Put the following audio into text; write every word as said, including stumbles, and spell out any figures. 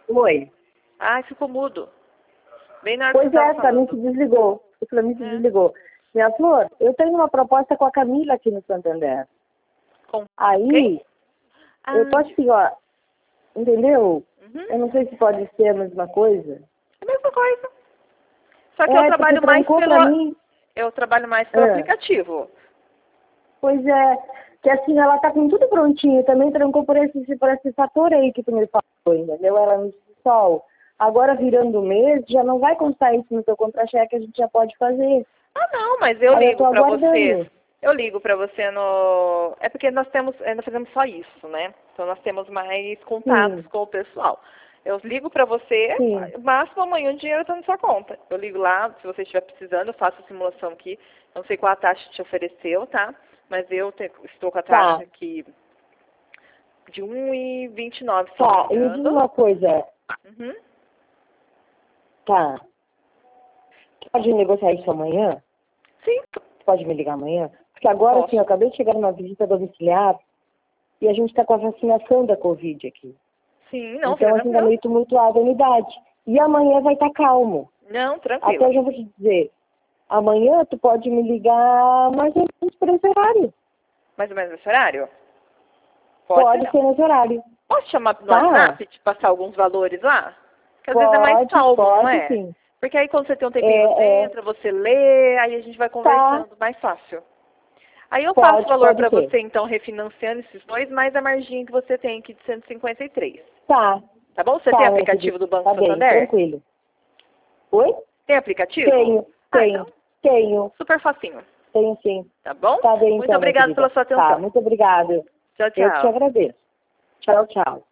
Oi. Ai, ficou mudo. Bem na hora Pois que você é, tava pra mim falando. se desligou. Pra mim se É. desligou. Minha flor, eu tenho uma proposta com a Camila aqui no Santander. Com Aí, quem? Ah, eu posso te ó, entendeu? uhum. Eu não sei se pode ser a mesma coisa. É a mesma coisa. Só que eu É, porque trabalho mais trancou pelo... pra mim. Eu trabalho mais pelo É. aplicativo. Pois é, que assim, ela tá com tudo prontinho, também trancou por esse, por esse fator aí que tu me falou, entendeu? Ela no sol. Agora virando o mês, já não vai constar isso no teu contra-cheque, a gente já pode fazer. Ah, não, mas eu Aí eu tô ligo pra você. aguardando. Eu ligo pra você no... É porque nós temos, eh, nós fazemos só isso, né? Então nós temos mais contatos Sim, com o pessoal. Eu ligo pra você, sim, máximo amanhã o dinheiro tá na sua conta. Eu ligo lá, se você estiver precisando, eu faço a simulação aqui. Não sei qual a taxa te ofereceu, tá? Mas eu te- estou com a tá, taxa aqui de um e vinte e nove, se eu não me tá. E me diz engano. uma coisa, Uhum. tá. Tu pode negociar isso amanhã? Sim, Tu pode me ligar amanhã? Porque agora, posso. assim, eu acabei de chegar numa visita domiciliar e a gente tá com a vacinação da Covid aqui. Sim, não, fica Então, assim, tá tranquilo. meio tumultuada a unidade. E amanhã vai estar calmo. Não, tranquilo. Até já vou te dizer, amanhã tu pode me ligar mais ou menos por esse horário. Mais ou menos nesse horário? Pode ser, Pode não. ser nesse horário. Posso chamar no Tá? WhatsApp e te passar alguns valores lá? Que às vezes é mais Pode, calmo, não pode é? sim. Porque aí quando você tem um tempinho, você É, é, entra, você lê, aí a gente vai tá, conversando, mais fácil. Aí eu passo o pode, valor pode pra ser. você, então, refinanciando esses dois, mais a margem que você tem aqui de cento e cinquenta e três. Tá, Tá bom? Você tem tá, minha querida. aplicativo do Banco Tá bem, Santander? tranquilo. Oi? Tem aplicativo? Tenho, Ah, então, tenho, tenho, super facinho. tenho sim. Tá bom? Tá bem Muito então, minha obrigada querida. pela sua Tá, atenção. muito obrigada. Tchau, Eu que te tchau. agradeço. Tchau, tchau.